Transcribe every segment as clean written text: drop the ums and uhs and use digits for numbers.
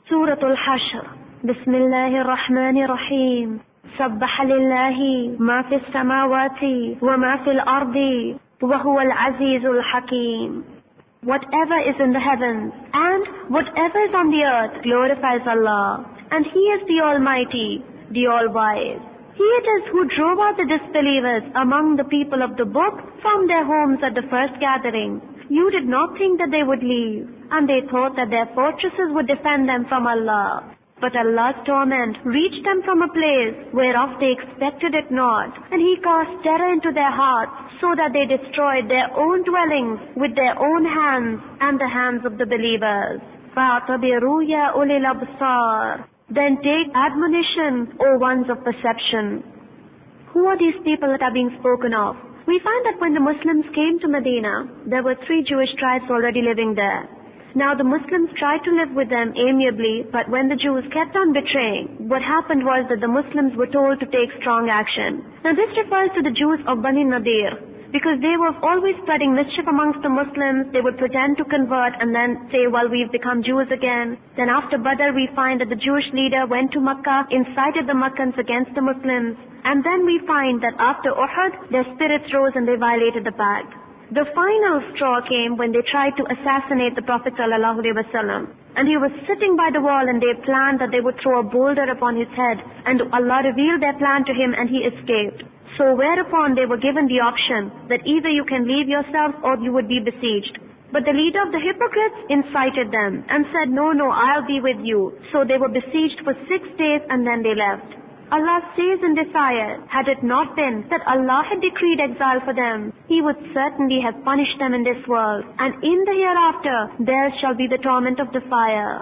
سورة الحشر. بسم الله الرحمن الرحيم. سبح لله ما في السماوات وما في الأرض وهو العزيز الحكيم. Whatever is in the heavens and whatever is on the earth glorifies Allah, and He is the Almighty, the All-Wise. He it is who drove out the disbelievers among the people of the book from their homes at the first gathering. You did not think that they would leave, and they thought that their fortresses would defend them from Allah. But Allah's torment reached them from a place whereof they expected it not, and He cast terror into their hearts, so that they destroyed their own dwellings with their own hands and the hands of the believers. فَاعْتَبِرُوا يَا أُولِي الْأَبْصَارِ. Then take admonition, O ones of perception. Who are these people that are being spoken of? We find that when the Muslims came to Medina, there were 3 Jewish tribes already living there. Now the Muslims tried to live with them amiably, but when the Jews kept on betraying, what happened was that the Muslims were told to take strong action. Now this refers to the Jews of Bani Nadir, because they were always spreading mischief amongst the Muslims. They would pretend to convert and then say, well, we've become Jews again. Then after Badr, we find that the Jewish leader went to Makkah, incited the Makkans against the Muslims. And then we find that after Uhud, their spirits rose and they violated the pact. The final straw came when they tried to assassinate the Prophet ﷺ. And he was sitting by the wall, and they planned that they would throw a boulder upon his head. And Allah revealed their plan to him and he escaped. So whereupon they were given the option that either you can leave yourselves or you would be besieged. But the leader of the hypocrites incited them and said, no, I'll be with you. So they were besieged for 6 days and then they left. Allah says in this ayah, had it not been that Allah had decreed exile for them, He would certainly have punished them in this world, and in the hereafter there shall be the torment of the fire.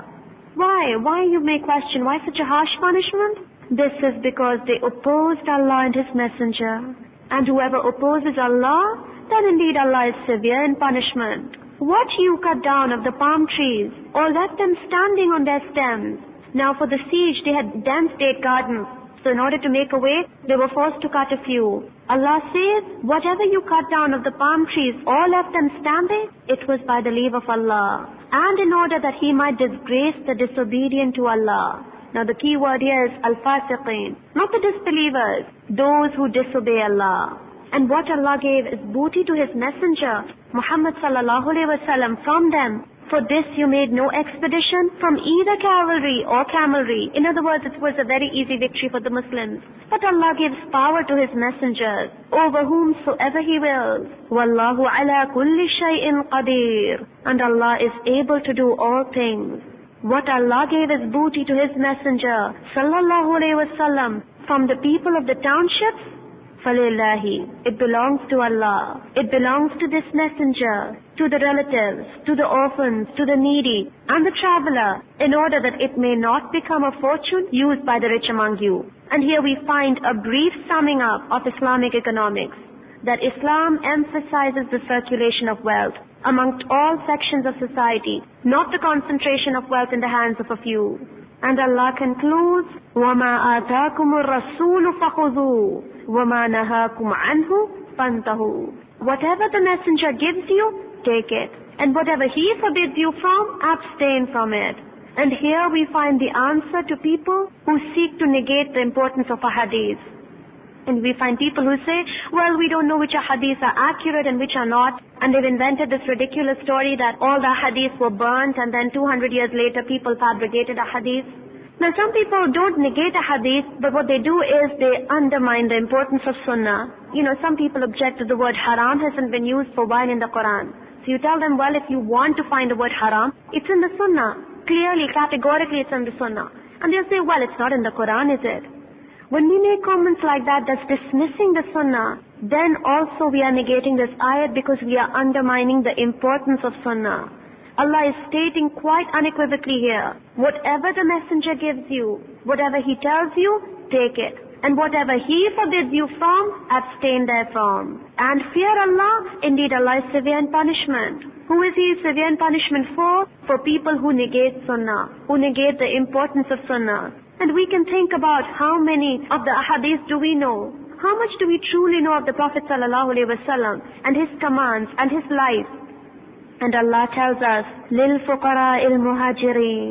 Why, you may question, why such a harsh punishment? This is because they opposed Allah and His Messenger. And whoever opposes Allah, then indeed Allah is severe in punishment. What you cut down of the palm trees, or left them standing on their stems? Now for the siege they had dense date gardens. So in order to make a way, they were forced to cut a few. Allah says, whatever you cut down of the palm trees or left them standing, it was by the leave of Allah. And in order that He might disgrace the disobedient to Allah. Now the key word here is al-fasiqeen, not the disbelievers, those who disobey Allah. And what Allah gave is booty to His messenger, Muhammad sallallahu alaihi wasallam, from them. For this you made no expedition from either cavalry or camelry. In other words, it was a very easy victory for the Muslims. But Allah gives power to His messengers, over whomsoever He wills. Wallahu ala kulli shay'in qadir. And Allah is able to do all things. What Allah gave as booty to His messenger, sallallahu alayhi wasallam, from the people of the townships, falillahi, it belongs to Allah. It belongs to this messenger, to the relatives, to the orphans, to the needy, and the traveler, in order that it may not become a fortune used by the rich among you. And here we find a brief summing up of Islamic economics, that Islam emphasizes the circulation of wealth amongst all sections of society, not the concentration of wealth in the hands of a few. And Allah concludes, وَمَا آتَاكُمُ الرَّسُولُ فَخُذُوهُ وَمَا نَهَاكُمْ عَنْهُ فَانْتَهُوا. Whatever the messenger gives you, take it. And whatever he forbids you from, abstain from it. And here we find the answer to people who seek to negate the importance of a hadith. And we find people who say, well, we don't know which hadiths are accurate and which are not. And they've invented this ridiculous story that all the hadiths were burnt and then 200 years later people fabricated a hadith. Now some people don't negate a hadith, but what they do is they undermine the importance of sunnah. Some people object to the word haram hasn't been used for wine in the Quran. So you tell them, well, if you want to find the word haram, it's in the sunnah. Clearly, categorically it's in the sunnah. And they'll say, well, it's not in the Quran, is it? When we make comments like that, that's dismissing the sunnah. Then also we are negating this ayat because we are undermining the importance of sunnah. Allah is stating quite unequivocally here, whatever the messenger gives you, whatever he tells you, take it. And whatever he forbids you from, abstain therefrom. And fear Allah, indeed Allah is severe in punishment. Who is He severe in punishment for? For people who negate sunnah, who negate the importance of sunnah. And we can think about how many of the ahadith do we know? How much do we truly know of the Prophet sallallahu alaihi wasallam and his commands and his life? And Allah tells us, لِلْفُقَرَاءِ الْمُهَاجِرِينَ.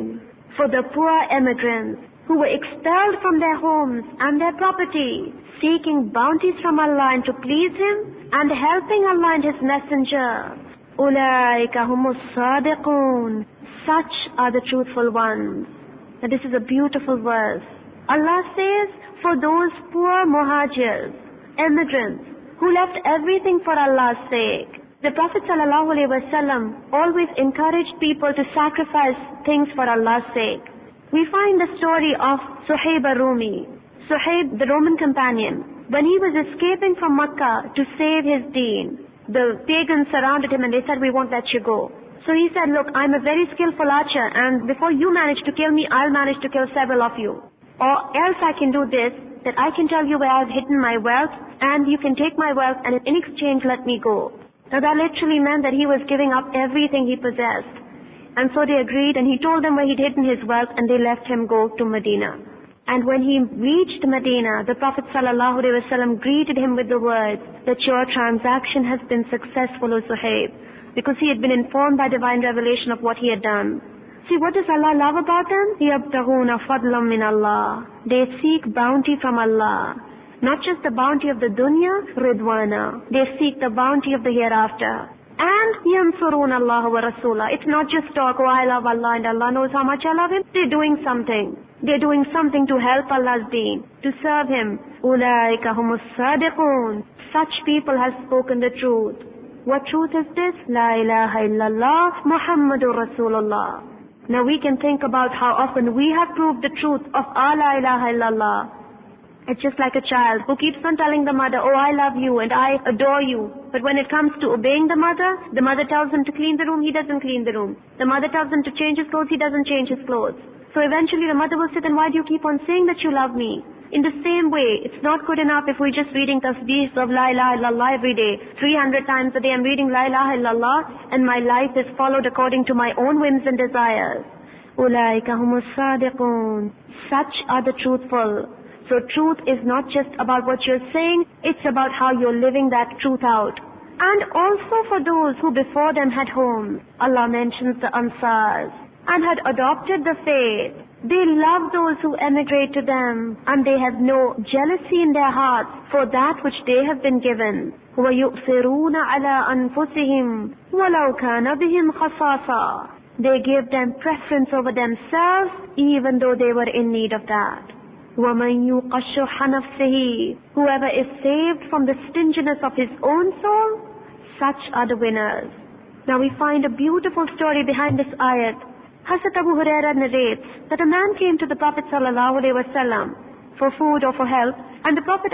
for the poor emigrants who were expelled from their homes and their property, seeking bounties from Allah and to please Him and helping Allah and His Messenger. أُولَٰئِكَ هُمُ الصَّادِقُونَ. Such are the truthful ones. Now this is a beautiful verse. Allah says, for those poor muhajirs, emigrants, who left everything for Allah's sake. The Prophet ﷺ always encouraged people to sacrifice things for Allah's sake. We find the story of Suhaib al-Rumi. Suhaib, the Roman companion, when he was escaping from Makkah to save his deen, the pagans surrounded him and they said, we won't let you go. So he said, look, I'm a very skillful archer, and before you manage to kill me, I'll manage to kill several of you. Or else I can do this, that I can tell you where I've hidden my wealth, and you can take my wealth, and in exchange let me go. Now that literally meant that he was giving up everything he possessed. And so they agreed, and he told them where he'd hidden his wealth, and they let him go to Medina. And when he reached Medina, the Prophet ﷺ greeted him with the words that your transaction has been successful, O Suhaib, because he had been informed by divine revelation of what he had done. See, what does Allah love about them? يَبْتَغُونَ فَضْلًا مِنَ اللَّهِ. They seek bounty from Allah. Not just the bounty of the dunya, ridwana. They seek the bounty of the hereafter. And يَنْصُرُونَ اللَّهَ وَرَسُولَهُ. It's not just talk, oh I love Allah and Allah knows how much I love Him. They're doing something. They're doing something to help Allah's deen, to serve Him. أُولَٰئِكَ هُمُ الصَّادِقُونَ. Such people have spoken the truth. What truth is this? La ilaha illallah Muhammadur Rasulullah. Now we can think about how often we have proved the truth of our La ilaha illallah. It's just like a child who keeps on telling the mother, oh I love you and I adore you. But when it comes to obeying the mother tells him to clean the room, he doesn't clean the room. The mother tells him to change his clothes, he doesn't change his clothes. So eventually the mother will say, then why do you keep on saying that you love me? In the same way, it's not good enough if we're just reading tasbeehs of La ilaha illallah every day. 300 times a day I'm reading La ilaha illallah and my life is followed according to my own whims and desires. أُولَٰئِكَ هُمُ الصَّادِقُونَ. Such are the truthful. So truth is not just about what you're saying, it's about how you're living that truth out. And also for those who before them had homes. Allah mentions the Ansars and had adopted the faith. They love those who emigrate to them, and they have no jealousy in their hearts for that which they have been given. وَيُؤْثِرُونَ عَلَىٰ أَنفُسِهِمْ وَلَوْ كَانَ بِهِمْ خَصَاصَةٌ. They give them preference over themselves, even though they were in need of that. وَمَنْ يُوقَ شُحَّ نَفْسِهِ. Whoever is saved from the stinginess of his own soul, such are the winners. Now we find a beautiful story behind this ayat. Hazrat Abu Huraira narrates that a man came to the Prophet ﷺ for food or for help, and the Prophet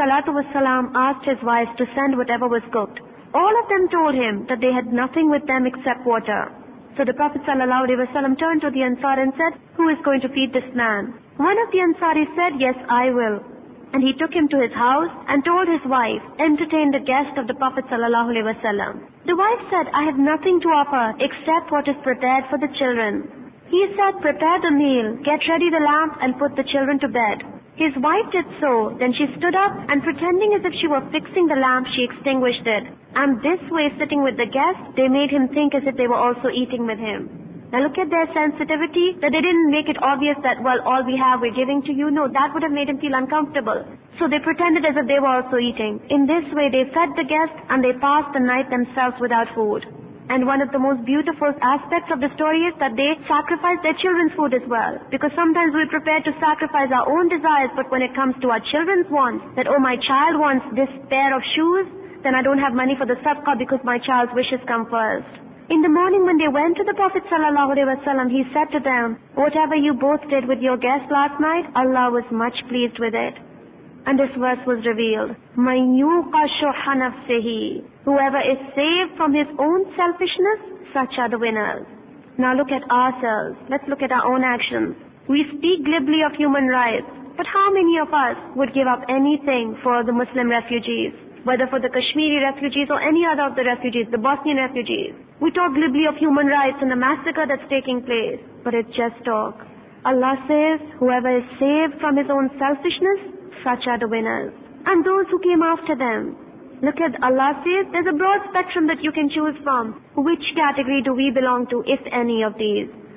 ﷺ asked his wives to send whatever was cooked. All of them told him that they had nothing with them except water. So the Prophet ﷺ turned to the Ansar and said, who is going to feed this man? One of the Ansaris said, yes, I will. And he took him to his house and told his wife, entertain the guest of the Prophet ﷺ. The wife said, I have nothing to offer except what is prepared for the children. He said, prepare the meal, get ready the lamp and put the children to bed. His wife did so. Then she stood up and pretending as if she were fixing the lamp, she extinguished it. And this way, sitting with the guest, they made him think as if they were also eating with him. Now look at their sensitivity, that they didn't make it obvious that, well, all we have we're giving to you. No, that would have made him feel uncomfortable. So they pretended as if they were also eating. In this way, they fed the guest and they passed the night themselves without food. And one of the most beautiful aspects of the story is that they sacrificed their children's food as well. Because sometimes we're prepared to sacrifice our own desires, but when it comes to our children's wants, that, oh, my child wants this pair of shoes, then I don't have money for the sadaqah because my child's wishes come first. In the morning when they went to the Prophet ﷺ, he said to them, whatever you both did with your guest last night, Allah was much pleased with it. And this verse was revealed. مَنْ يُوقَ شُحَّ نَفْسِهِ. Whoever is saved from his own selfishness, such are the winners. Now look at ourselves. Let's look at our own actions. We speak glibly of human rights, but how many of us would give up anything for the Muslim refugees? Whether for the Kashmiri refugees or any other of the refugees, the Bosnian refugees. We talk glibly of human rights and the massacre that's taking place, but it's just talk. Allah says, whoever is saved from his own selfishness, such are the winners. And those who came after them. Look at Allah says, there's a broad spectrum that you can choose from. Which category do we belong to, if any of these?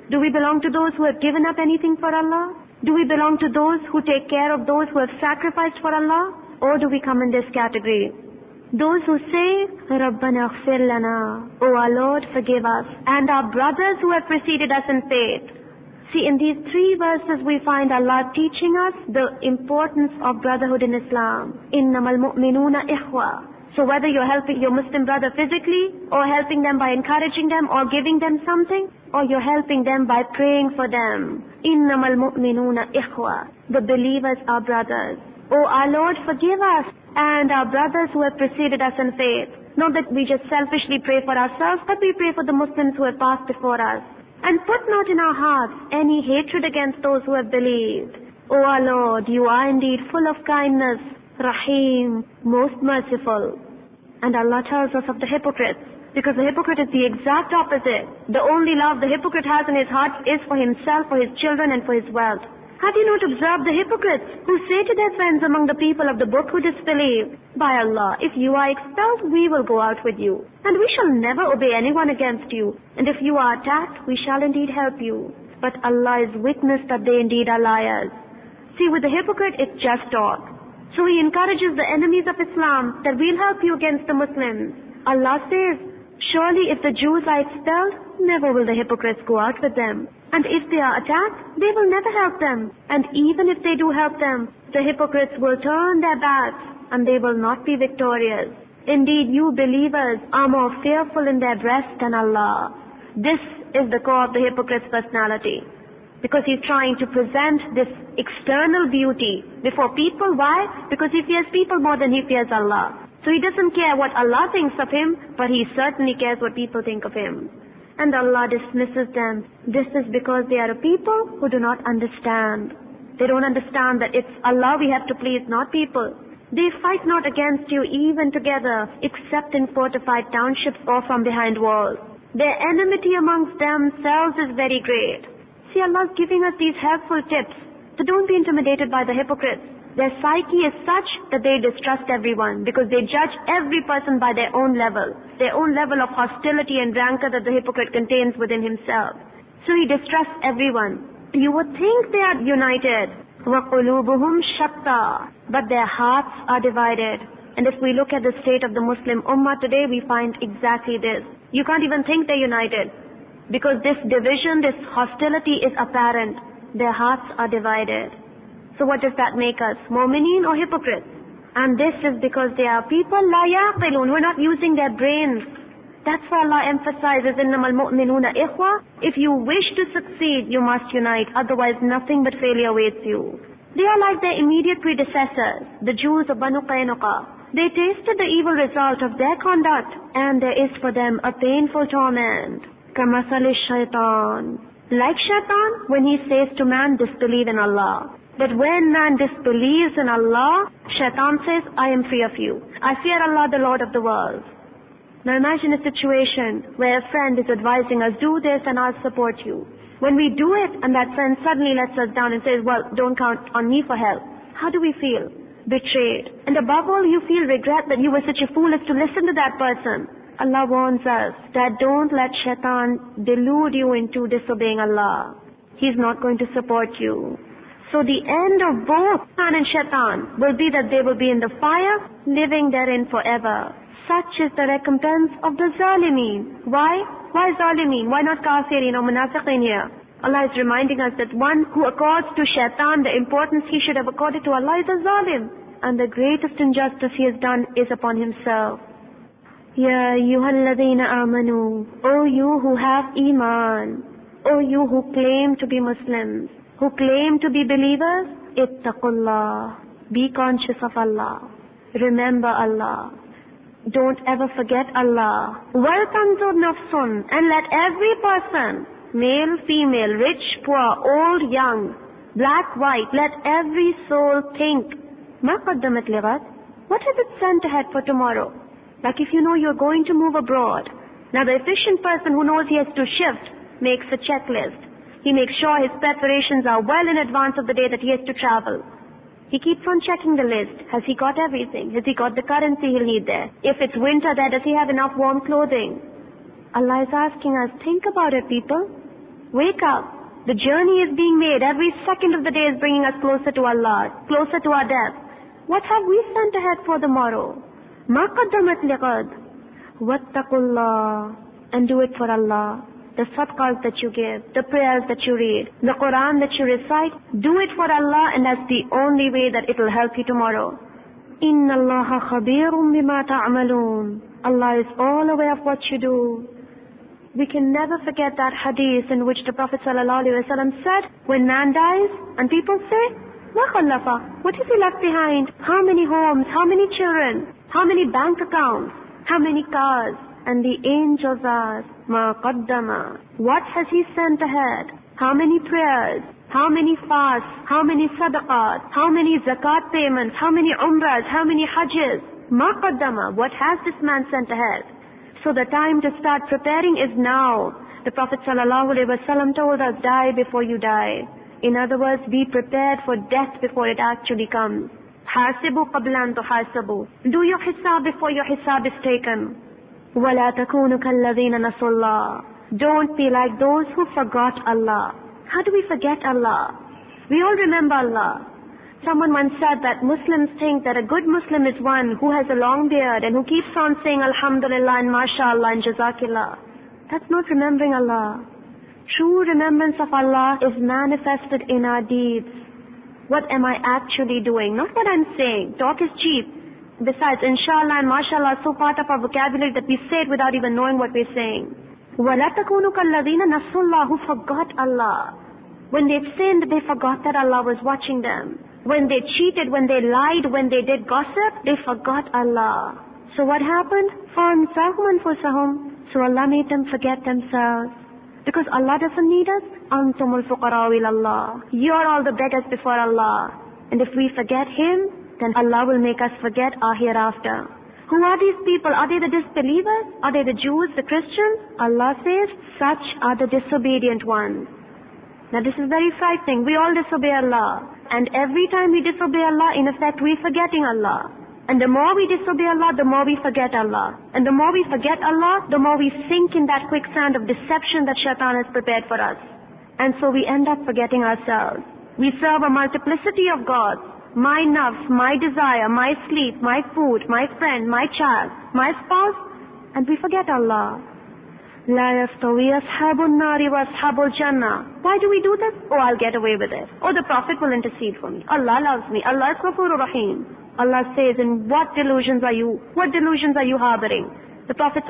Do we belong to those who have given up anything for Allah? Do we belong to those who take care of those who have sacrificed for Allah? Or do we come in this category? Those who say, Rabbana ighfir lana, O our Lord, forgive us, and our brothers who have preceded us in faith. See, in these 3 verses we find Allah teaching us the importance of brotherhood in Islam. Innamal mu'minuna ikhwa. So whether you're helping your Muslim brother physically, or helping them by encouraging them, or giving them something, or you're helping them by praying for them. Innamal mu'minuna ikhwa. The believers are brothers. O our Lord, forgive us and our brothers who have preceded us in faith. Not that we just selfishly pray for ourselves, but we pray for the Muslims who have passed before us. And put not in our hearts any hatred against those who have believed. O our Lord, you are indeed full of kindness, Rahim, most merciful. And Allah tells us of the hypocrites, because the hypocrite is the exact opposite. The only love the hypocrite has in his heart is for himself, for his children, and for his wealth. Have you not observed the hypocrites who say to their friends among the people of the book who disbelieve, By Allah, if you are expelled, we will go out with you, and we shall never obey anyone against you, and if you are attacked, we shall indeed help you. But Allah is witness that they indeed are liars. See, with the hypocrite, it's just talk. So he encourages the enemies of Islam that we'll help you against the Muslims. Allah says, surely if the Jews are expelled, never will the hypocrites go out with them. And if they are attacked, they will never help them. And even if they do help them, the hypocrites will turn their backs and they will not be victorious. Indeed, you believers are more fearful in their breast than Allah. This is the core of the hypocrite's personality. Because he's trying to present this external beauty before people. Why? Because he fears people more than he fears Allah. So he doesn't care what Allah thinks of him, but he certainly cares what people think of him. And Allah dismisses them. This is because they are a people who do not understand. They don't understand that it's Allah we have to please, not people. They fight not against you even together, except in fortified townships or from behind walls. Their enmity amongst themselves is very great. See, Allah is giving us these helpful tips. So don't be intimidated by the hypocrites. Their psyche is such that they distrust everyone, because they judge every person by their own level of hostility and rancor that the hypocrite contains within himself. So he distrusts everyone. You would think they are united. وَقُلُوبُهُمْ شَتَّى. But their hearts are divided. And if we look at the state of the Muslim Ummah today, we find exactly this. You can't even think they're united, because this division, this hostility is apparent. Their hearts are divided. So what does that make us? Mu'mineen or hypocrites? And this is because they are people la yaqilun, who are not using their brains. That's why Allah emphasizes innamal mu'minuna ikhwa. If you wish to succeed, you must unite, otherwise nothing but failure awaits you. They are like their immediate predecessors, the Jews of Banu Qaynuqa. They tasted the evil result of their conduct, and there is for them a painful torment. Kamathali shaitan. Like shaitan, when he says to man, disbelieve in Allah. But when man disbelieves in Allah, shaitan says, I am free of you. I fear Allah, the Lord of the world. Now imagine a situation where a friend is advising us, do this and I'll support you. When we do it and that friend suddenly lets us down and says, well, don't count on me for help. How do we feel? Betrayed. And above all, you feel regret that you were such a fool as to listen to that person. Allah warns us that don't let shaitan delude you into disobeying Allah. He's not going to support you. So the end of both man and shaitan will be that they will be in the fire, living therein forever. Such is the recompense of the zalimeen. Why? Why zalimeen? Why not kafirin or munafiqin here? Allah is reminding us that one who accords to shaitan the importance he should have accorded to Allah is a zalim. And the greatest injustice he has done is upon himself. Ya ayyuhalladhina amanu. O you who have iman. O you who claim to be Muslims, who claim to be believers, ittaqullah. Be conscious of Allah. Remember Allah. Don't ever forget Allah. وَلْتَنْظُرْ نَفْسٌ. And let every person, male, female, rich, poor, old, young, black, white, let every soul think, مَا قَدَّمَتْ لِغَدْ. What has it sent ahead for tomorrow? Like if you know you're going to move abroad. Now the efficient person who knows he has to shift makes a checklist. He makes sure his preparations are well in advance of the day that he has to travel. He keeps on checking the list. Has he got everything? Has he got the currency he'll need there? If it's winter there, does he have enough warm clothing? Allah is asking us, think about it, people. Wake up. The journey is being made. Every second of the day is bringing us closer to Allah, closer to our death. What have we sent ahead for the morrow? مَا قَدَّمَتْ لِغَدْ وَاتَّقُوا اللَّهِ. And do it for Allah. The sadaqahs that you give, the prayers that you read, the Quran that you recite, do it for Allah, and that's the only way that it will help you tomorrow. إِنَّ اللَّهَ خَبِيرٌ بِمَا تَعْمَلُونَ. Allah is all aware of what you do. We can never forget that hadith in which the Prophet ﷺ said, when man dies and people say, مَا خَلَّفَ, what has he left behind? How many homes, how many children, how many bank accounts, how many cars? And the angels ask, مَا قَدَّمَ, what has he sent ahead? How many prayers? How many fasts? How many sadaqat? How many zakat payments? How many umrahs? How many hajjs? مَا قَدَّمَ, what has this man sent ahead? So the time to start preparing is now. The Prophet ﷺ told us, die before you die. In other words, be prepared for death before it actually comes. حَاسِبُوا قَبْلَ أَن تُحَاسَبُوا. Do your hisab before your hisab is taken. وَلَا تَكُونُوا كَالَّذِينَ نَسُوا اللَّهَ. Don't be like those who forgot Allah. How do we forget Allah? We all remember Allah. Someone once said that Muslims think that a good Muslim is one who has a long beard and who keeps on saying Alhamdulillah and MashaAllah and Jazakillah. That's not remembering Allah. True remembrance of Allah is manifested in our deeds. What am I actually doing? Not what I'm saying. Talk is cheap. Besides, inshallah and mashallah are so part of our vocabulary that we say it without even knowing what we're saying. وَلَا تَكُونُوا كَالَّذِينَ نَسُوا اللَّهَ, who forgot Allah. When they sinned, they forgot that Allah was watching them. When they cheated, when they lied, when they did gossip, they forgot Allah. So what happened? فَأَنْسَاهُمْ أَنفُسَهُمْ. So Allah made them forget themselves. Because Allah doesn't need us. أَنْتُمُ الْفُقَرَاءُ إِلَى اللَّهِ. You're all the beggars before Allah. And if we forget Him, then Allah will make us forget our hereafter. Who are these people? Are they the disbelievers? Are they the Jews, the Christians? Allah says, such are the disobedient ones. Now this is very frightening. We all disobey Allah. And every time we disobey Allah, in effect, we're forgetting Allah. And the more we disobey Allah, the more we forget Allah. And the more we forget Allah, the more we sink in that quicksand of deception that Shaitan has prepared for us. And so we end up forgetting ourselves. We serve a multiplicity of gods. My nafs, my desire, my sleep, my food, my friend, my child, my spouse, and we forget Allah. لا يستوي أصحاب النار وأصحاب الجنة. Why do we do this? Oh, I'll get away with it. Oh, the Prophet will intercede for me. Allah loves me. Allah is Ghafurur Rahim. Allah says, in what delusions are you harboring? The Prophet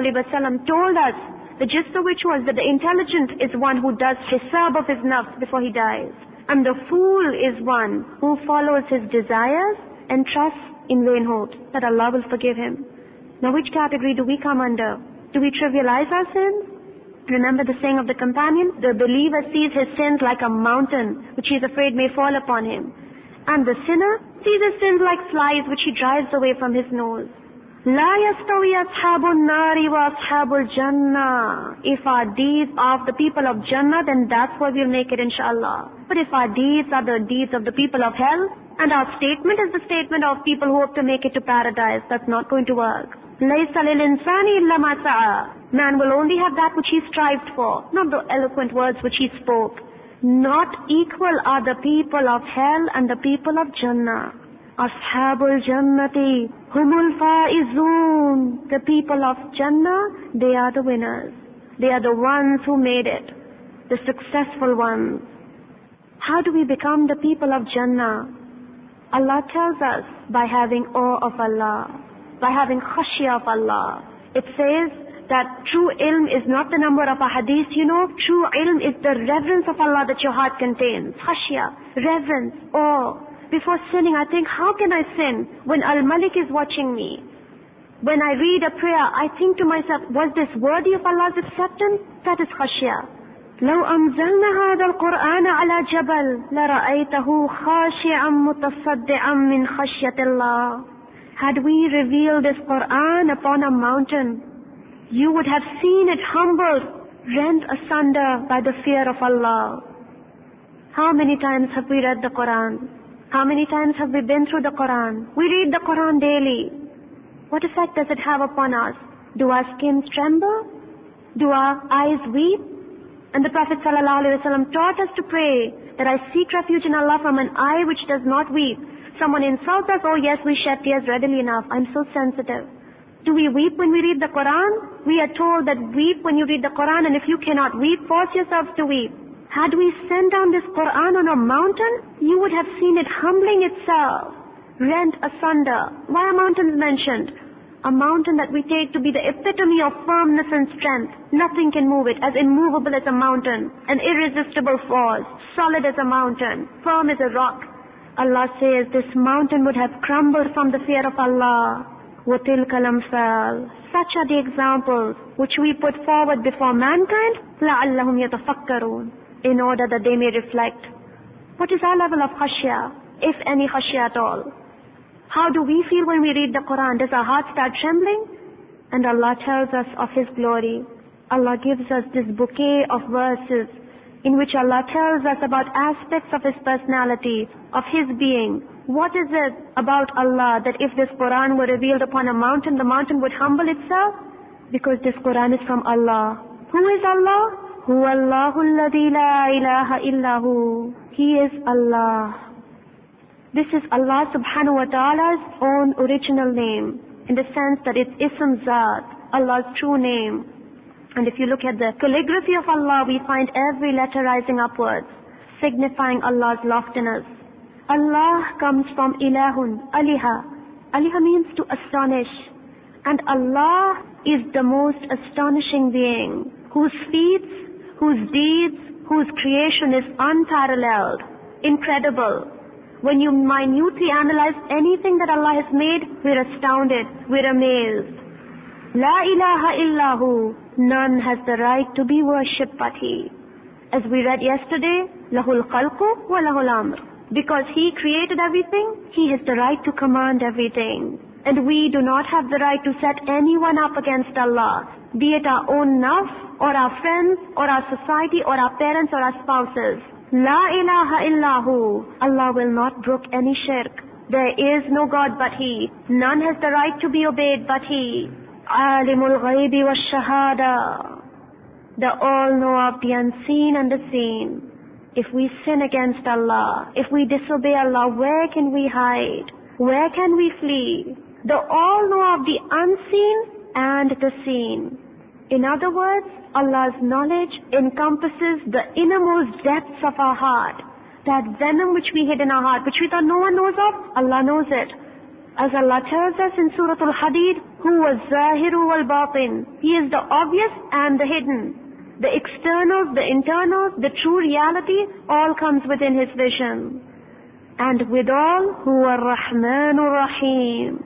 ﷺ told us, the gist of which was that the intelligent is one who does hisab of his nafs before he dies. And the fool is one who follows his desires and trusts in vain hopes that Allah will forgive him. Now which category do we come under? Do we trivialize our sins? Remember the saying of the companion, the believer sees his sins like a mountain which he is afraid may fall upon him. And the sinner sees his sins like flies which he drives away from his nose. لا يستوي أصحاب النار وأصحاب الجنة. If our deeds are of the people of Jannah, then that's where we'll make it, inshallah. But if our deeds are the deeds of the people of hell, and our statement is the statement of people who hope to make it to paradise, that's not going to work. لَيْسَ لِلْإِنسَانِ إِلَّا مَا سَعَى. Man will only have that which he strived for, not the eloquent words which he spoke. Not equal are the people of hell and the people of Jannah. Ashabul Jannati humul faizun. The people of Jannah, they are the winners. They are the ones who made it, the successful ones. How do we become the people of Jannah? Allah tells us by having awe of Allah, by having khashya of Allah. It says that true ilm is not the number of a hadith, True ilm is the reverence of Allah that your heart contains. Khashya, reverence, awe. Before sinning, I think, how can I sin when Al-Malik is watching me? When I read a prayer, I think to myself, was this worthy of Allah's acceptance? That is khashya. لو أنزلنا هذا القرآن على جبل لرأيته خاشعا متصدعا من خشية الله. Had we revealed this Quran upon a mountain, you would have seen it humbled, rent asunder by the fear of Allah. How many times have we read the Quran? How many times have we been through the Quran? We read the Quran daily. What effect does it have upon us? Do our skins tremble? Do our eyes weep? And the Prophet ﷺ taught us to pray that I seek refuge in Allah from an eye which does not weep. Someone insults us, oh yes, we shed tears readily enough. I'm so sensitive. Do we weep when we read the Quran? We are told that weep when you read the Quran, and if you cannot weep, force yourself to weep. Had we sent down this Quran on a mountain, you would have seen it humbling itself, rent asunder. Why are mountains mentioned? A mountain that we take to be the epitome of firmness and strength. Nothing can move it, as immovable as a mountain, an irresistible force, solid as a mountain, firm as a rock. Allah says this mountain would have crumbled from the fear of Allah. وَتِلْكَ الْأَمْثَالُ. Such are the examples which we put forward before mankind, لَعَلَّهُمْ يَتَفَكَّرُونَ, in order that they may reflect. What is our level of khashya, if any khashya at all? How do we feel when we read the Quran? Does our heart start trembling? And Allah tells us of His glory. Allah gives us this bouquet of verses in which Allah tells us about aspects of His personality, of His being. What is it about Allah that if this Quran were revealed upon a mountain, the mountain would humble itself? Because this Quran is from Allah. Who is Allah? Huwa Allahu alladhi la ilaha illahu. He is Allah. This is Allah subhanahu wa ta'ala's own original name, in the sense that it's Ism Zat, Allah's true name. And if you look at the calligraphy of Allah, we find every letter rising upwards, signifying Allah's loftiness. Allah comes from Ilahun, Aliha. Aliha means to astonish. And Allah is the most astonishing being, whose feats, whose deeds, whose creation is unparalleled, incredible. When you minutely analyze anything that Allah has made, we're astounded, we're amazed. La ilaha illahu, none has the right to be worshipped but He. As we read yesterday, lahul khalqu wa lahul amr. Because He created everything, He has the right to command everything. And we do not have the right to set anyone up against Allah, be it our own nafs, or our friends, or our society, or our parents, or our spouses. La ilaha illahu. Allah will not brook any shirk. There is no God but He. None has the right to be obeyed but He. Alimul ghaibi wa shahada. The all-know of the unseen and the seen. If we sin against Allah, if we disobey Allah, where can we hide? Where can we flee? The all-know of the unseen and the seen. In other words, Allah's knowledge encompasses the innermost depths of our heart. That venom which we hid in our heart, which we thought no one knows of, Allah knows it. As Allah tells us in Surah Al-Hadid, Huwa al-Zahiru wal-Batin. He is the obvious and the hidden. The externals, the internals, the true reality, all comes within His vision. And withal, Huwa ar-Rahmanur Rahim.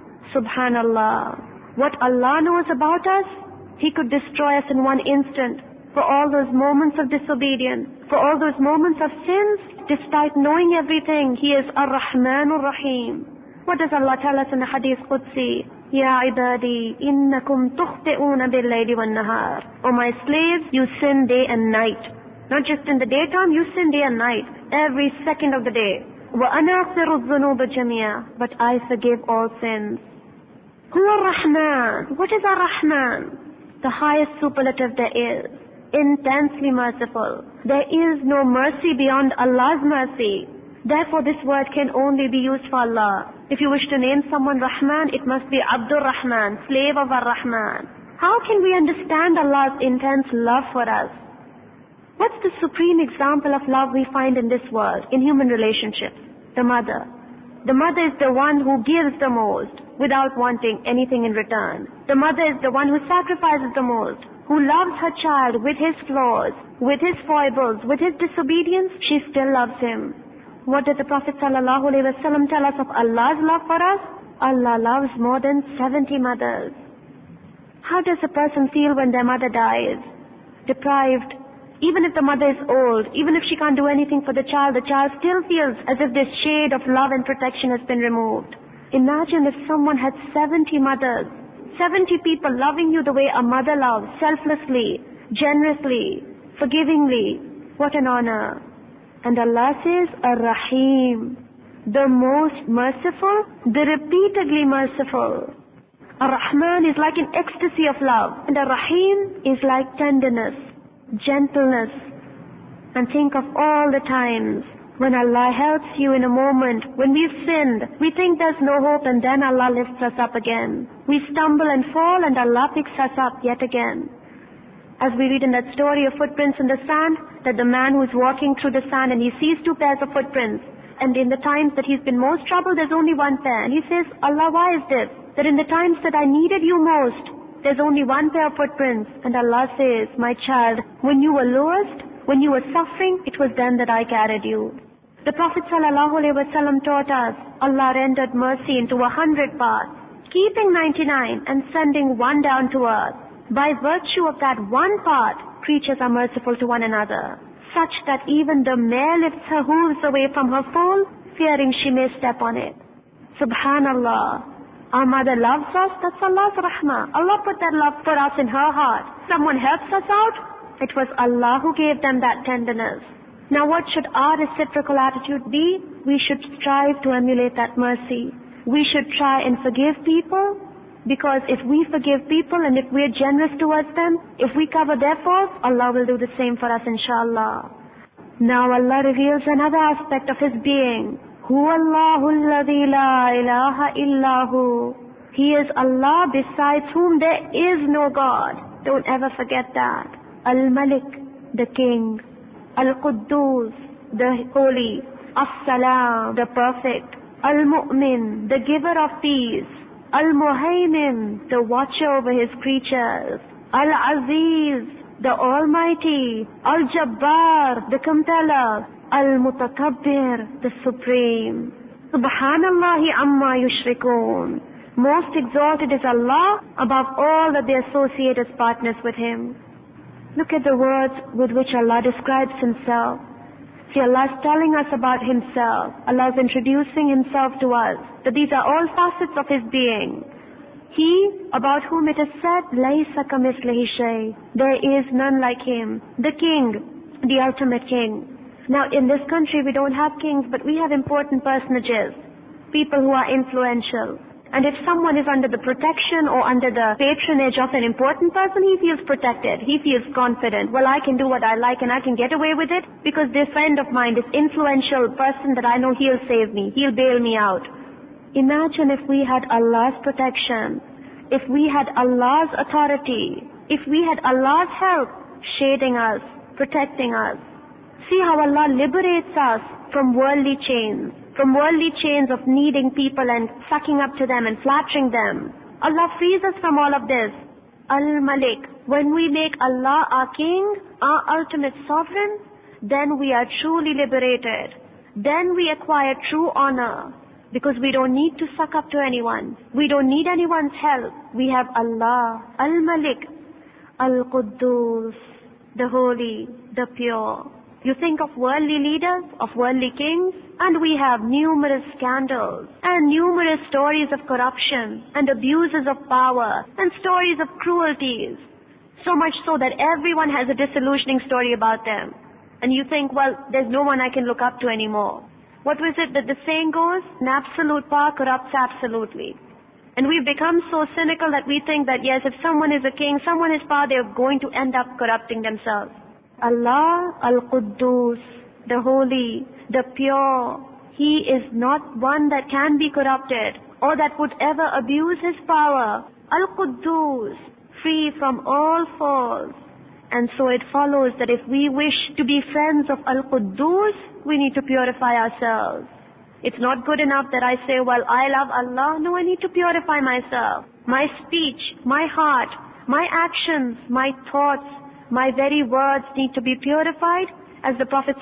Subhanallah. What Allah knows about us, He could destroy us in one instant. For all those moments of disobedience, for all those moments of sins, despite knowing everything, He is Ar-Rahmanur Rahim. What does Allah tell us in the Hadith Qudsi? Ya ibadi, innakum tukhti'una bil-layli wan-nahar. O my slaves, you sin day and night. Not just in the daytime, you sin day and night. Every second of the day. Wa ana aghfiru dhunuba jami'a. But I forgive all sins. Huwa Ar-Rahman. What is Ar-Rahman? The highest superlative there is. Intensely merciful. There is no mercy beyond Allah's mercy. Therefore this word can only be used for Allah. If you wish to name someone Rahman, it must be Abdur Rahman, slave of Ar-Rahman. How can we understand Allah's intense love for us? What's the supreme example of love we find in this world, in human relationships? The mother. The mother is the one who gives the most without wanting anything in return. The mother is the one who sacrifices the most, who loves her child with his flaws, with his foibles, with his disobedience. She still loves him. What did the Prophet ﷺ tell us of Allah's love for us? Allah loves more than 70 mothers. How does a person feel when their mother dies? Deprived. Even if the mother is old, even if she can't do anything for the child still feels as if this shade of love and protection has been removed. Imagine if someone had 70 mothers, 70 people loving you the way a mother loves, selflessly, generously, forgivingly. What an honor. And Allah says, Ar-Rahim, the most merciful, the repeatedly merciful. Ar-Rahman is like an ecstasy of love, and Ar-Rahim is like tenderness, gentleness, and think of all the times when Allah helps you in a moment, when we've sinned, we think there's no hope, and then Allah lifts us up again. We stumble and fall, and Allah picks us up yet again. As we read in that story of footprints in the sand, that the man who's walking through the sand and he sees 2 pairs of footprints, and in the times that he's been most troubled, there's only 1 pair. And he says, Allah, why is this? That in the times that I needed you most, there's only 1 pair of footprints. And Allah says, my child, when you were lowest, when you were suffering, it was then that I carried you. The Prophet ﷺ taught us, Allah rendered mercy into 100 parts, keeping 99 and sending 1 down to earth. By virtue of that 1 part, creatures are merciful to one another, such that even the mare lifts her hooves away from her foal, fearing she may step on it. Subhanallah. Our mother loves us, that's Allah's rahmah. Allah put that love for us in her heart. Someone helps us out, it was Allah who gave them that tenderness. Now what should our reciprocal attitude be? We should strive to emulate that mercy. We should try and forgive people, because if we forgive people and if we are generous towards them, if we cover their faults, Allah will do the same for us, inshallah. Now Allah reveals another aspect of His being. Huwallahu alladhi la ilaha illahu. He is Allah besides whom there is no God. Don't ever forget that. Al-Malik, the King. Al-Quddus, the Holy. As-Salam, the Perfect. Al-Mu'min, the Giver of Peace. Al-Muhaymin, the Watcher over His creatures. Al-Aziz, the Almighty. Al-Jabbar, the Compeller. Al-Mutakabbir, the Supreme. Subhanallahi amma yushrikoon. Most exalted is Allah above all that they associate as partners with Him. Look at the words with which Allah describes Himself. See, Allah is telling us about Himself. Allah is introducing Himself to us. That these are all facets of His being. He, about whom it is said, لَيْسَ كَمِثْلِهِ شَيْءٍ. There is none like Him. The King, the ultimate King. Now, in this country we don't have kings, but we have important personages. People who are influential. And if someone is under the protection or under the patronage of an important person, he feels protected. He feels confident. Well, I can do what I like and I can get away with it because this friend of mine, this influential person that I know, he'll save me. He'll bail me out. Imagine if we had Allah's protection, if we had Allah's authority, if we had Allah's help shading us, protecting us. See how Allah liberates us from worldly chains of needing people and sucking up to them and flattering them. Allah frees us from all of this. Al-Malik, when we make Allah our King, our ultimate sovereign, then we are truly liberated. Then we acquire true honor, because we don't need to suck up to anyone. We don't need anyone's help. We have Allah, Al-Malik, Al-Quddus, the Holy, the Pure. You think of worldly leaders, of worldly kings, and we have numerous scandals and numerous stories of corruption and abuses of power and stories of cruelties. So much so that everyone has a disillusioning story about them. And you think, well, there's no one I can look up to anymore. What was it that the saying goes? An absolute power corrupts absolutely. And we've become so cynical that we think that yes, if someone is a king, someone is power, they're going to end up corrupting themselves. Allah Al-Quddus, the Holy, the Pure, He is not one that can be corrupted or that would ever abuse His power. Al-Quddus, free from all faults. And so it follows that if we wish to be friends of Al-Quddus, we need to purify ourselves. It's not good enough that I say, well, I love Allah. No, I need to purify myself. My speech, my heart, my actions, my thoughts, my very words need to be purified. As the Prophet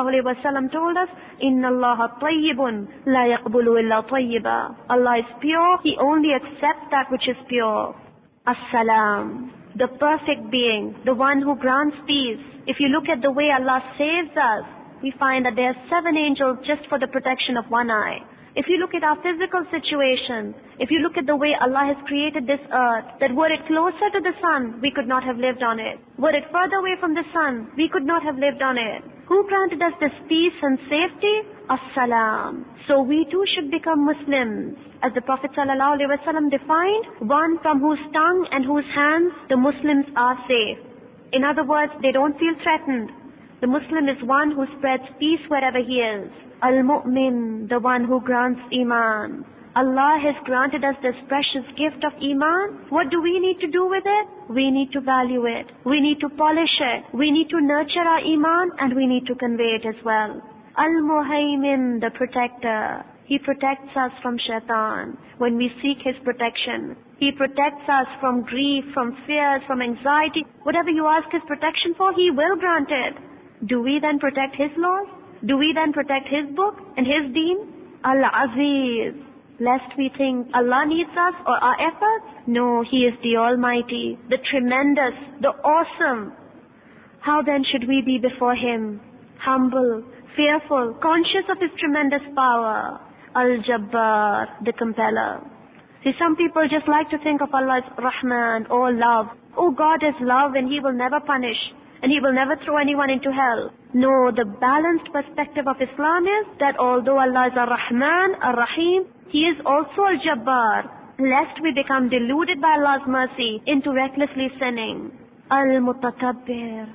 ﷺ told us, Inna Allah tayyibun la yaqbulu illa tayyiba. Allah is pure, He only accepts that which is pure. As-Salam, the perfect being, the one who grants peace. If you look at the way Allah saves us, we find that there are 7 angels just for the protection of one eye. If you look at our physical situation, if you look at the way Allah has created this earth, that were it closer to the sun, we could not have lived on it. Were it further away from the sun, we could not have lived on it. Who granted us this peace and safety? As-Salam. So we too should become Muslims. As the Prophet ﷺ defined, one from whose tongue and whose hands the Muslims are safe. In other words, they don't feel threatened. The Muslim is one who spreads peace wherever he is. Al-Mu'min, the one who grants Iman. Allah has granted us this precious gift of Iman. What do we need to do with it? We need to value it. We need to polish it. We need to nurture our Iman, and we need to convey it as well. Al-Muhaymin, the protector. He protects us from shaitan when we seek his protection. He protects us from grief, from fears, from anxiety. Whatever you ask his protection for, he will grant it. Do we then protect his laws? Do we then protect his book and his deen? Al-Aziz. Lest we think Allah needs us or our efforts. No, He is the Almighty, the Tremendous, the Awesome. How then should we be before Him? Humble, fearful, conscious of His tremendous power. Al-Jabbar, the Compeller. See, some people just like to think of Allah as Rahman, or love. Oh, God is love and He will never punish. And He will never throw anyone into hell. No, the balanced perspective of Islam is that although Allah is Ar-Rahman, Ar-Rahim, He is also Al-Jabbar, lest we become deluded by Allah's mercy into recklessly sinning. Al-Mutakabbir,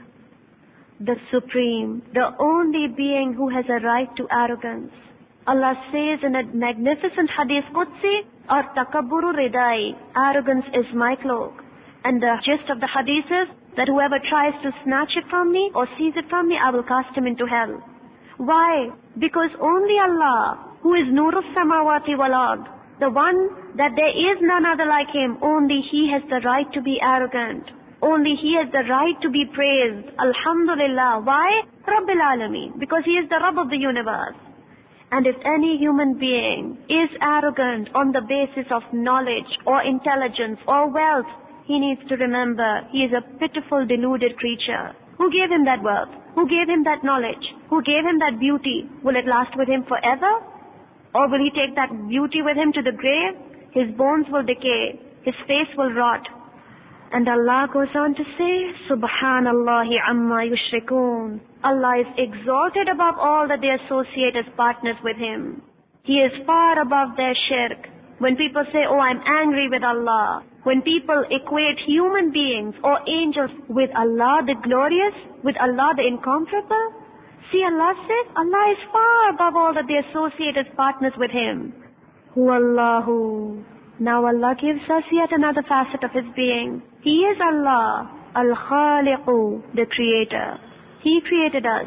the Supreme, the only being who has a right to arrogance. Allah says in a magnificent Hadith Qudsi, Ar-Takabburu Ridai, arrogance is my cloak. And the gist of the Hadith is that whoever tries to snatch it from me or seize it from me, I will cast him into hell. Why? Because only Allah, who is Nurus Samawati wal Ard, the one that there is none other like Him, only He has the right to be arrogant. Only He has the right to be praised. Alhamdulillah. Why? Rabbil Alameen. Because He is the Rabb of the universe. And if any human being is arrogant on the basis of knowledge or intelligence or wealth, he needs to remember he is a pitiful, deluded creature. Who gave him that wealth? Who gave him that knowledge? Who gave him that beauty? Will it last with him forever? Or will he take that beauty with him to the grave? His bones will decay. His face will rot. And Allah goes on to say, Subhanallahi amma yushrikoon. Allah is exalted above all that they associate as partners with Him. He is far above their shirk. When people say, oh, I'm angry with Allah. When people equate human beings or angels with Allah the glorious, with Allah the incomparable, see, Allah says, Allah is far above all that they associate as partners with Him. Huwallahu. Now Allah gives us yet another facet of His being. He is Allah, Al-Khaliqu, the Creator. He created us.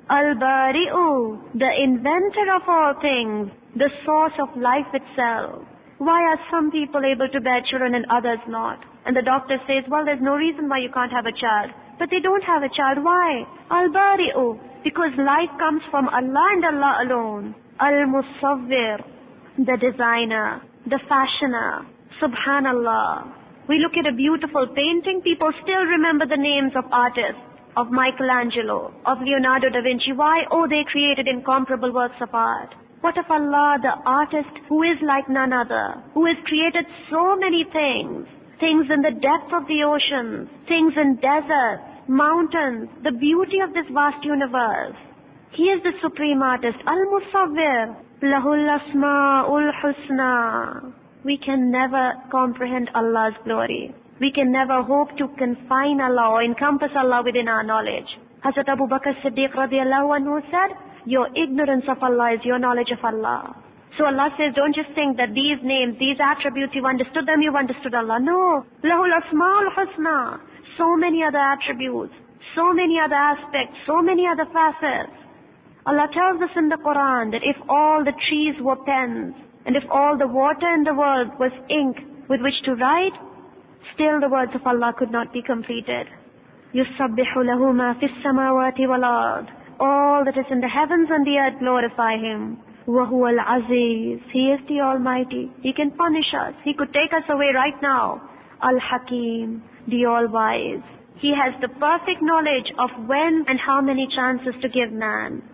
Al-Bari'u, the inventor of all things, the source of life itself. Why are some people able to bear children and others not? And the doctor says, well, there's no reason why you can't have a child. But they don't have a child. Why? Al-Bari'u, because life comes from Allah and Allah alone. Al-Musawwir, the designer, the fashioner. Subhanallah. We look at a beautiful painting, people still remember the names of artists, of Michelangelo, of Leonardo da Vinci. Why? Oh, they created incomparable works of art. What of Allah, the artist who is like none other, who has created so many things, things in the depth of the oceans, things in deserts, mountains, the beauty of this vast universe. He is the supreme artist, Al-Musawwir, Lahul Asma'ul Husna. We can never comprehend Allah's glory. We can never hope to confine Allah or encompass Allah within our knowledge. Hazrat Abu Bakr Siddiq radiallahu anhu said, your ignorance of Allah is your knowledge of Allah. So Allah says, don't just think that these names, these attributes, you've understood them, you've understood Allah. No. Lahul Asma'ul Husna. So many other attributes, so many other aspects, so many other facets. Allah tells us in the Quran that if all the trees were pens, and if all the water in the world was ink with which to write, still the words of Allah could not be completed. يُسَبِّحُ لَهُ مَا فِي السَّمَاوَاتِ وَالْأَرْضِ. All that is in the heavens and the earth glorify Him. وَهُوَ الْعَزِيزُ. He is the Almighty. He can punish us. He could take us away right now. Al-Hakim, the All-Wise. He has the perfect knowledge of when and how many chances to give man.